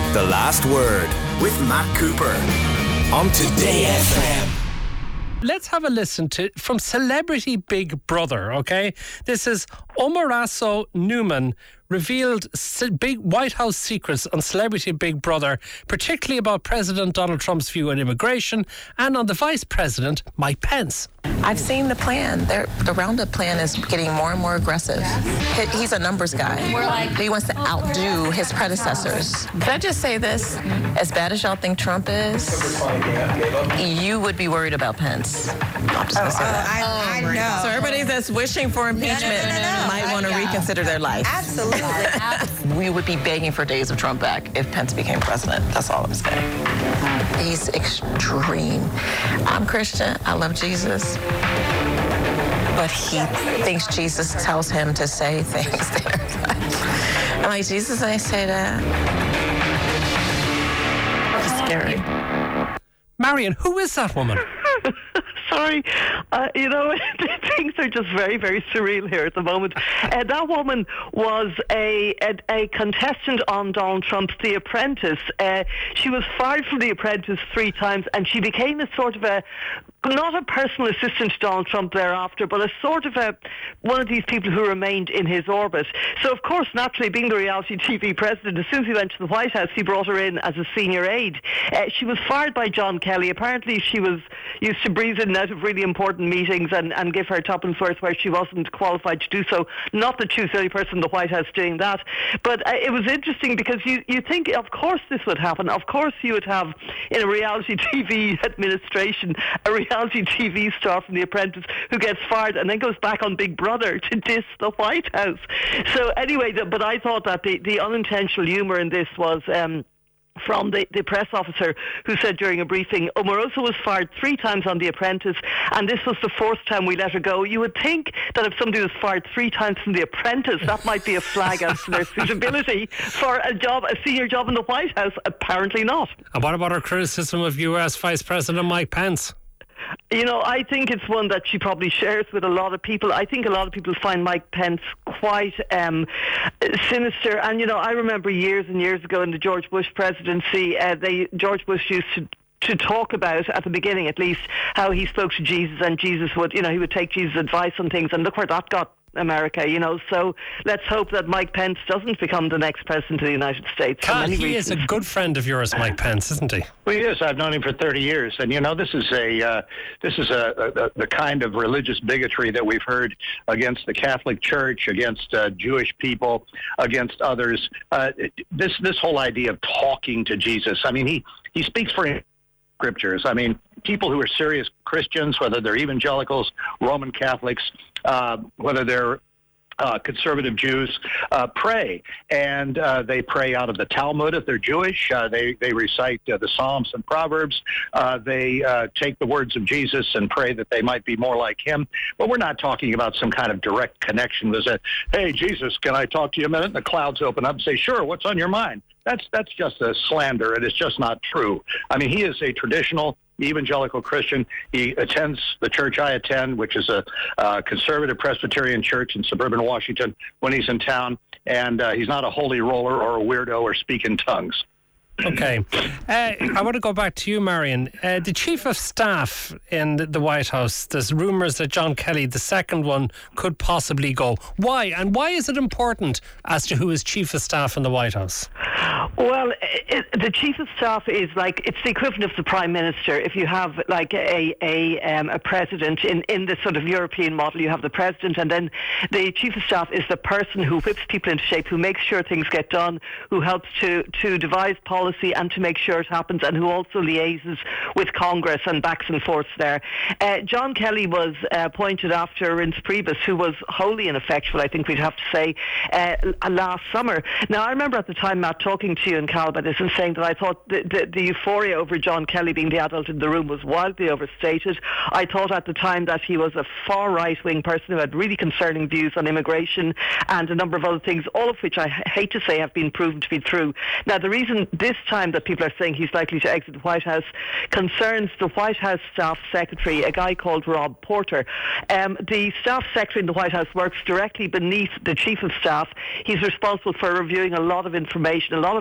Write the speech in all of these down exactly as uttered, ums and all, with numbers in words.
The Last Word with Matt Cooper on Today F M. Let's have a listen to from Celebrity Big Brother, okay? This is Omoraso Newman revealed big White House secrets on Celebrity Big Brother, particularly about President Donald Trump's view on immigration and on the Vice President, Mike Pence. I've seen the plan. They're, the Roundup plan is getting more and more aggressive. He, he's a numbers guy. He wants to outdo his predecessors. Can I just say this? As bad as y'all think Trump is, you would be worried about Pence. I'm just gonna say Oh, that. I, I know. So everybody that's wishing for impeachment No, no, no, no. might want to reconsider their life. Absolutely. We would be begging for days of Trump back if Pence became president. That's all I'm saying. He's extreme. I'm Christian. I love Jesus. But he thinks Jesus tells him to say things there. I'm like, Jesus, I say that. It's scary. Marion, who is that woman? Sorry, uh, you know, things are just very, very surreal here at the moment. Uh, that woman was a, a a contestant on Donald Trump's The Apprentice. Uh, she was fired from The Apprentice three times, and she became a sort of a, not a personal assistant to Donald Trump thereafter, but a sort of a one of these people who remained in his orbit. So, of course, naturally, being the reality T V president, as soon as he went to the White House, he brought her in as a senior aide. Uh, she was fired by John Kelly. Apparently, she was used to breeze in and out of really important meetings and, and give her tuppence worth where she wasn't qualified to do so. Not that she was the only person in the White House doing that. But uh, it was interesting because you, you think, of course, this would happen. Of course, you would have, in a reality T V administration, a reality T V star from The Apprentice who gets fired and then goes back on Big Brother to diss the White House. So anyway, the, but I thought that the, the unintentional humour in this was... Um, from the, the press officer who said during a briefing, Omarosa was fired three times on The Apprentice, and this was the fourth time we let her go. You would think that if somebody was fired three times from The Apprentice, that might be a flag as to their suitability for a job, a senior job in the White House. Apparently not. And what about her criticism of U S Vice President Mike Pence? You know, I think it's one that she probably shares with a lot of people. I think a lot of people find Mike Pence quite um, sinister. And, you know, I remember years and years ago in the George Bush presidency, uh, they George Bush used to to talk about, at the beginning at least, how he spoke to Jesus and Jesus would, you know, he would take Jesus' advice on things. And look where that got America, you know. So let's hope that Mike Pence doesn't become the next president of the United States. God, he reasons. is a good friend of yours, Mike Pence, isn't he? Well, he is. I've known him for thirty years, and you know, this is a uh, this is a, a, a the kind of religious bigotry that we've heard against the Catholic Church, against uh, Jewish people, against others. Uh, this this whole idea of talking to Jesus. I mean, he he speaks for him. Scriptures. I mean, people who are serious Christians, whether they're evangelicals, Roman Catholics, uh, whether they're uh, conservative Jews, uh, pray. And uh, they pray out of the Talmud if they're Jewish. Uh, they, they recite uh, the Psalms and Proverbs. Uh, they uh, take the words of Jesus and pray that they might be more like him. But we're not talking about some kind of direct connection. There's a, hey, Jesus, can I talk to you a minute? And the clouds open up and say, sure, what's on your mind? That's that's just a slander, and it's just not true. I mean, he is a traditional evangelical Christian. He attends the church I attend, which is a uh, conservative Presbyterian church in suburban Washington, when he's in town, and uh, he's not a holy roller or a weirdo or speak in tongues. Okay. Uh, I want to go back to you, Marion. Uh, the Chief of Staff in the White House, there's rumours that John Kelly, the second one, could possibly go. Why? And why is it important as to who is Chief of Staff in the White House? Well, it, the Chief of Staff is like, it's the equivalent of the Prime Minister. If you have like a a, um, a president in, in this sort of European model, you have the president, and then the Chief of Staff is the person who whips people into shape, who makes sure things get done, who helps to, to devise policy and to make sure it happens, and who also liaises with Congress and backs and forths there. Uh, John Kelly was uh, appointed after Reince Priebus, who was wholly ineffectual, I think we'd have to say, uh, last summer. Now, I remember at the time, Matt, talking to you and Cal about this and saying that I thought the, the, the euphoria over John Kelly being the adult in the room was wildly overstated. I thought at the time that he was a far right-wing person who had really concerning views on immigration and a number of other things, all of which I hate to say have been proven to be true. Now, the reason this time that people are saying he's likely to exit the White House concerns the White House staff secretary, a guy called Rob Porter. Um, the staff secretary in the White House works directly beneath the Chief of Staff. He's responsible for reviewing a lot of information, a lot of very classified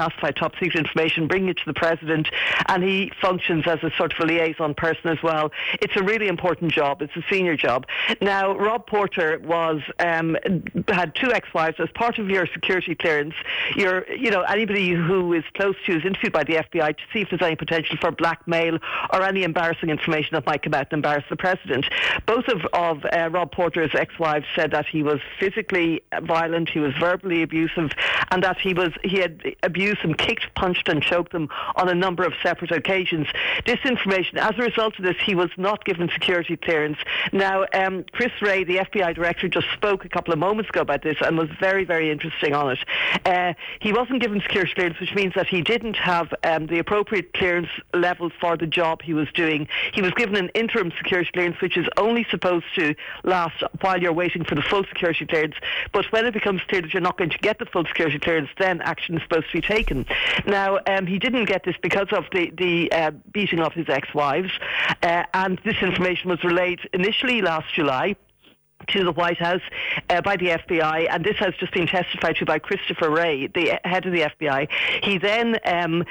classified top secret information, bringing it to the president, and he functions as a sort of a liaison person as well. It's a really important job. It's a senior job. Now, Rob Porter was um, had two ex-wives. As part of your security clearance, you're, you know, anybody who is close to you is interviewed by the F B I to see if there's any potential for blackmail or any embarrassing information that might come out and embarrass the president. Both of, of uh, Rob Porter's ex-wives said that he was physically violent, he was verbally abusive, and that he was he had abused them, kicked, punched and choked them on a number of separate occasions. This information, as a result of this, he was not given security clearance. Now, um, Chris Wray, the F B I director, just spoke a couple of moments ago about this and was very, very interesting on it. Uh, he wasn't given security clearance, which means that he didn't have um, the appropriate clearance level for the job he was doing. He was given an interim security clearance, which is only supposed to last while you're waiting for the full security clearance. But when it becomes clear that you're not going to get the full security clearance, then action is supposed to be taken. Now, um, he didn't get this because of the, the uh, beating of his ex-wives, uh, and this information was relayed initially last July to the White House uh, by the F B I, and this has just been testified to by Christopher Wray, the head of the F B I. He then, um,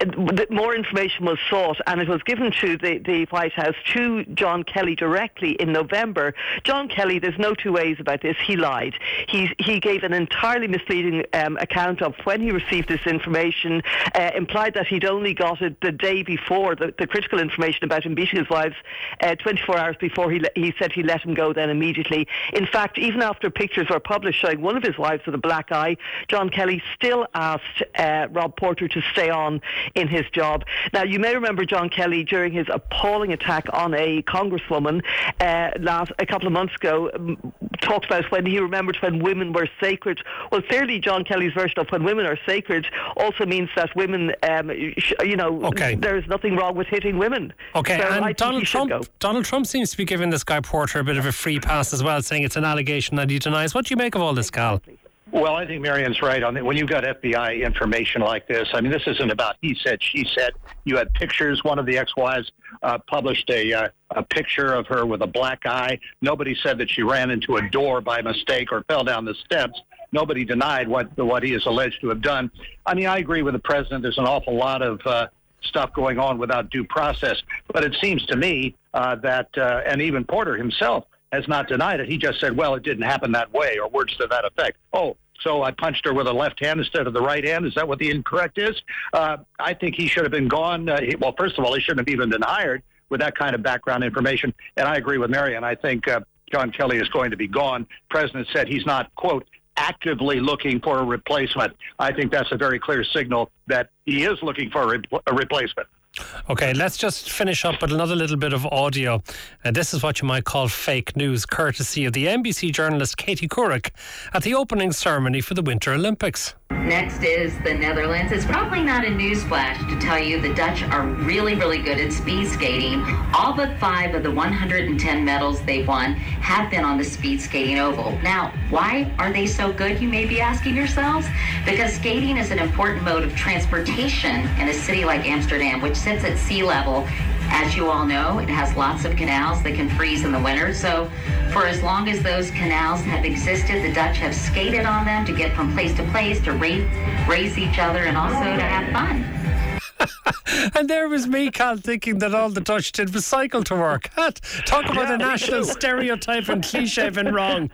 more information was sought, and it was given to the, the White House to John Kelly directly in November. John Kelly, there's no two ways about this, he lied. He, he gave an entirely misleading um, account of when he received this information, uh, implied that he'd only got it the day before, the, the critical information about him beating his wives, uh, twenty-four hours before he, le- he said he let him go then immediately. In fact, even after pictures were published showing one of his wives with a black eye, John Kelly still asked uh, Rob Porter to stay on in his job. Now, you may remember John Kelly during his appalling attack on a congresswoman uh, last a couple of months ago, um, talked about when he remembered when women were sacred. Well, clearly John Kelly's version of when women are sacred also means that women, um, sh- you know, okay. there is nothing wrong with hitting women. Okay, so and Donald Trump, Donald Trump seems to be giving this guy Porter a bit of a free pass as well, saying it's an allegation that he denies. What do you make of all this, Cal? Well, I think Marianne's right on that. When you've got F B I information like this, I mean, this isn't about he said, she said. You had pictures. One of the ex-wives uh, published a, uh, a picture of her with a black eye. Nobody said that she ran into a door by mistake or fell down the steps. Nobody denied what what he is alleged to have done. I mean, I agree with the president. There's an awful lot of uh, stuff going on without due process. But it seems to me uh, that, uh, and even Porter himself has not denied it. He just said, well, it didn't happen that way, or words to that effect. Oh, so I punched her with a left hand instead of the right hand. Is that what the incorrect is? Uh, I think he should have been gone. Uh, he, well, first of all, he shouldn't have even been hired with that kind of background information. And I agree with Marianne. I think uh, John Kelly is going to be gone. The president said he's not, quote, actively looking for a replacement. I think that's a very clear signal that he is looking for a, re- a replacement. Okay, let's just finish up with another little bit of audio. Uh, this is what you might call fake news, courtesy of the N B C journalist Katie Couric at the opening ceremony for the Winter Olympics. Next is the Netherlands. It's probably not a newsflash to tell you the Dutch are really, really good at speed skating. All but five of the one hundred ten medals they've won have been on the speed skating oval. Now, why are they so good, you may be asking yourselves? Because skating is an important mode of transportation in a city like Amsterdam, which sits at sea level. As you all know, it has lots of canals that can freeze in the winter. So for as long as those canals have existed, the Dutch have skated on them to get from place to place, to race, race each other, and also to have fun. And there was me, Cal, thinking that all the Dutch did was cycle to work. Talk about yeah, a national stereotype and cliche and wrong.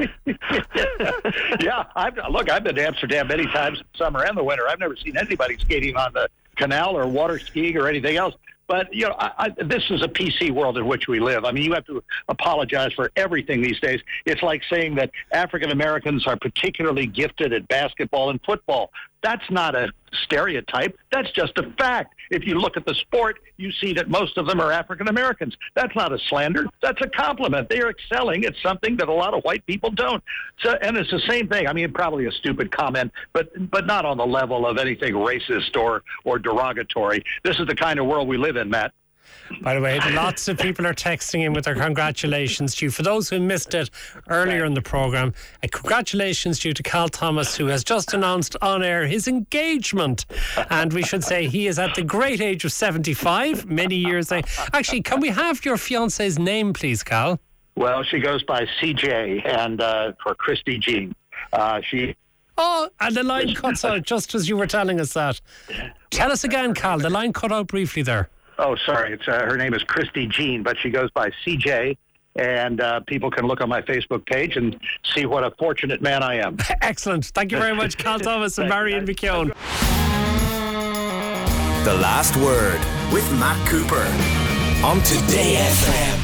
yeah, I've, look, I've been to Amsterdam many times in summer and the winter. I've never seen anybody skating on the canal or water skiing or anything else. But, you know, I, I, this is a P C world in which we live. I mean, you have to apologize for everything these days. It's like saying that African Americans are particularly gifted at basketball and football. That's not a stereotype. That's just a fact. If you look at the sport, you see that most of them are African Americans. That's not a slander. That's a compliment. They are excelling at something that a lot of white people don't. So, and it's the same thing. I mean, probably a stupid comment, but but not on the level of anything racist or, or derogatory. This is the kind of world we live in, Matt. By the way, lots of people are texting in with their congratulations to you. For those who missed it earlier in the programme, uh, congratulations due to Cal Thomas, who has just announced on air his engagement. And we should say he is at the great age of seventy-five, many years. Actually, can we have your fiance's name, please, Cal? Well, she goes by C J, and uh, for Christy Jean. Uh, she Oh, and the line cuts out just as you were telling us that. Tell us again, Cal. The line cut out briefly there. Oh, sorry. It's uh, her name is Christy Jean, but she goes by C J. And uh, people can look on my Facebook page and see what a fortunate man I am. Excellent. Thank you very much, Cal Thomas and Marion McKeown. The Last Word with Matt Cooper on Today F M.